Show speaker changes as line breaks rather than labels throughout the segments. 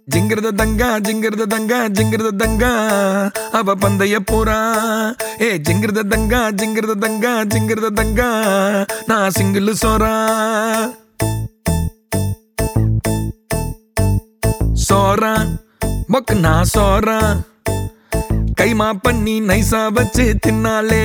ஜிங்கிரத தங்கா ஜிங்கிரத தங்கா ஜிங்கிரத தங்கா அவ பந்தய போறா. ஏ ஜிங்கிரத தங்கா ஜிங்கிரத தங்கா ஜிங்கிரத தங்கா நான் சிங்கிள் சோறா. சோறா மொக்கு நான் சோறா கைமா பண்ணி நைசா வச்சு தின்னாலே.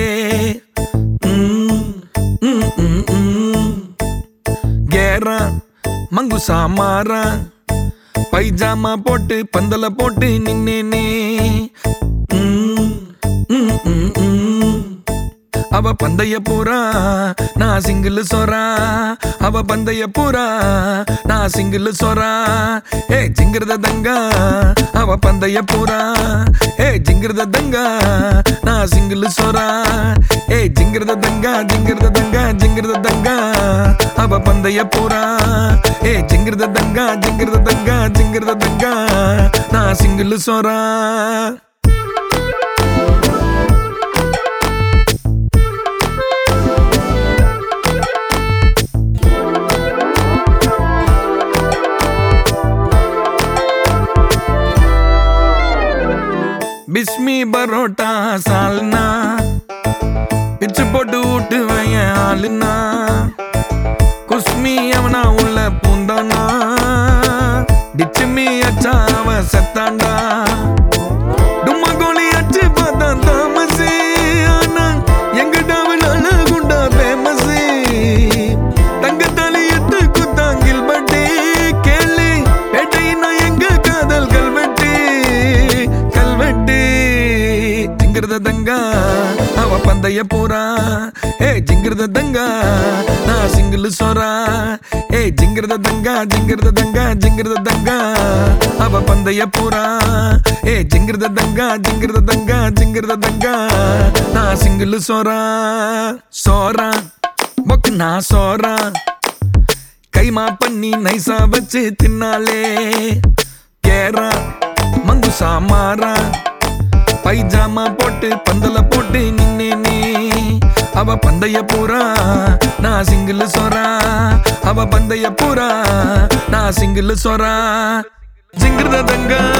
கேரா மங்குசா மாறா பைஜாமா போட்டு பந்தல போட்டு நின்னேனே. அவ பந்தய போறா நான் சிங்கிள் சோறா. அவ பந்தய போறா நான் சிங்கிள் சோறா. ஏ ஜிங்கிரத தங்கா அவ பந்தய போறா. ஏ ஜிங்கிரத தங்கா நான் சிங்கிள் சோறா. ஏ ஜிங்கிரத தங்கா ஜிங்கிரத தங்கா ஜிங்கிரத தங்கா அவ பந்தய போறா. ஏ ஜிங்கிரத தங்கா ஜிங்கிரத தங்கா ஜிங்கிரத தங்கா நான் சிங்கிள் சோறா. பிஸ்மி பரோட்டா சால்னா பிச்சு போட்டு ஊட்டு வைய ஆளுனா. குஸ்மி அவனா உள்ள பூந்தானா டிச்சுமி அச்சா அவ செத்தாண்டா. டும்மா கோழி அச்சு பார்த்தா தாமசி ஆனா எங்கடாவினால குண்டா ஃபேமஸி. தங்கத்தாலி எட்டு குத்தாங்கில் பட்டி கேளு பேட்டையினா எங்க காதல் கல்வெட்டு கல்வெட்டு. ஜிங்கிரத தங்கா அவ பந்தய போறா. ஏ ஜிங்கிரத தங்கா நான் சிங்கிள் சோறா. ஏ ஜிங்கிரத தங்கா ஜிங்கிரத தங்கா ஜிங்கிரத தங்கா அவ பந்தய போறா. ஏ ஜிங்கிரத தங்கா ஜிங்கிரத தங்கா ஜிங்கிரத தங்கா நான் சிங்கிள் சோறா. சோறா மொக்கு நான் சோறா கைமா பண்ணி நைசா வச்சு தின்னாலே. கேரா மங்குசா மாறா பைஜாமா போட்டு பந்தல போட்டு நின்னேனே. அவ பந்தய போறா நான் சிங்கிள் சோறா. அவ பந்தய போறா நான் சிங்கிள் சோறா. ஜிங்கிரத தங்கா